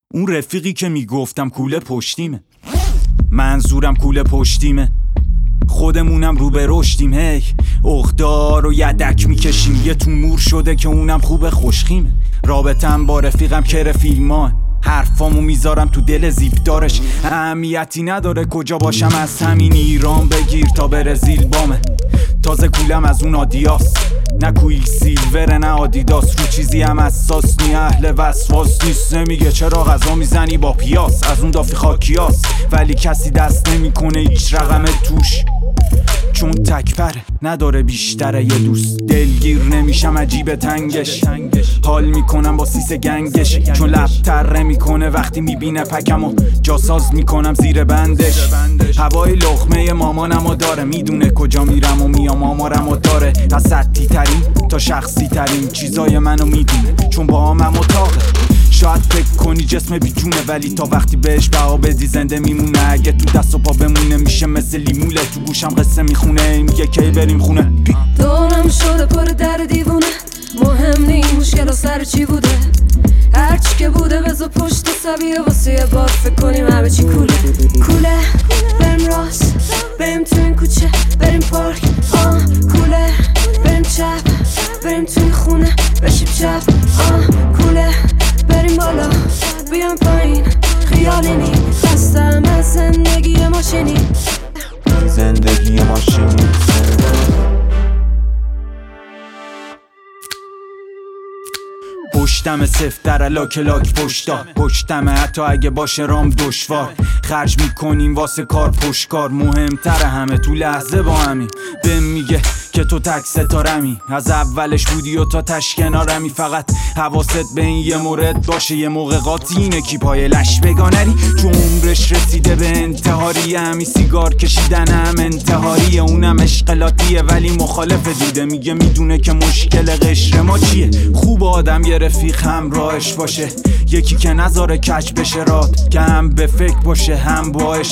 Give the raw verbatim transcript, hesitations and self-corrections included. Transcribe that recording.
اون رفیقی که میگفتم کوله پشتیمه، منظورم کوله پشتیمه. خودمونم رو به رشدیم، هی اخدار و یدک میکشیم. یه تو مور شده که اونم خوبه خوشخیمه. رابطم با رفیقم که فیلمان، حرفامو میذارم تو دل زیبدارش. اهمیتی نداره کجا باشم، از همین ایران بگیر تا برزیل بامه. تازه کولم از اون آدیاس، نه کویل سیلور نه آدیداس. رو چیزی هم اساس نی، اهل وسواس نیست. نمیگه چرا غذا میزنی با پیاس، از اون دافی خاکیاس. ولی کسی دست نمیکنه هیچ رقم توش، چون تکبره نداره بیشتره یه دوست. دلگیر نمیشم عجیب تنگش، حال میکنم با سیس گنگش. چون لب تره میکنه وقتی میبینه پکمو، جاساز میکنم زیر بندش. هوای لقمه مامانمو داره، میدونه کجا میرم و میام آمارمو داره. از سطحی ترین تا شخصی ترین چیزای منو میدونه، چون با همم اتاقه. شاید فکر کنی جسم بیجونه، ولی تا وقتی بهش بها بدی زنده میمونه. اگه تو دست و پا بمونه میشه مثل لیموله. تو گوشم قصه میخونه، میگه کی بریم خونه. دورم شده پر در دیوونه، مهم نی مشکل سر چی بوده. هرچی که بوده بذار پشت سبیه، واسه یه بار فکر کنیم همه چی کوله. کوله بریم راست، بریم تو این کوچه، بریم پارک. آه کوله بریم چپ، بریم توی خونه بشیم چپ. آه کوله بریم بالا بیام پایین، خیالی نی دستم از زندگی ماشینی. زندگی ماشینی پشتم سفتر لاک لاک پشتا، پشتمه حتی اگه باشه رام دشوار. خرج میکنیم واسه کار پشکار، مهمتره همه تو لحظه با همین. بهم میگه که تو تک ستارمی، از اولش بودی و تا تش کنارمی. فقط حواست به این یه مورد باشه، یه موقع قاطی اینه کی پای لش بگانری. چون عمرش رسیده به انتحاری، همی سیگار کشیدن هم انتحاریه. اونم اشقلاتیه ولی مخالف دیده، میگه میدونه که مشکل قشر ما چیه. خوب آدم یه رفیق همراهش باشه، یکی که نذاره کج بشه راد، که هم به فکر باشه هم باش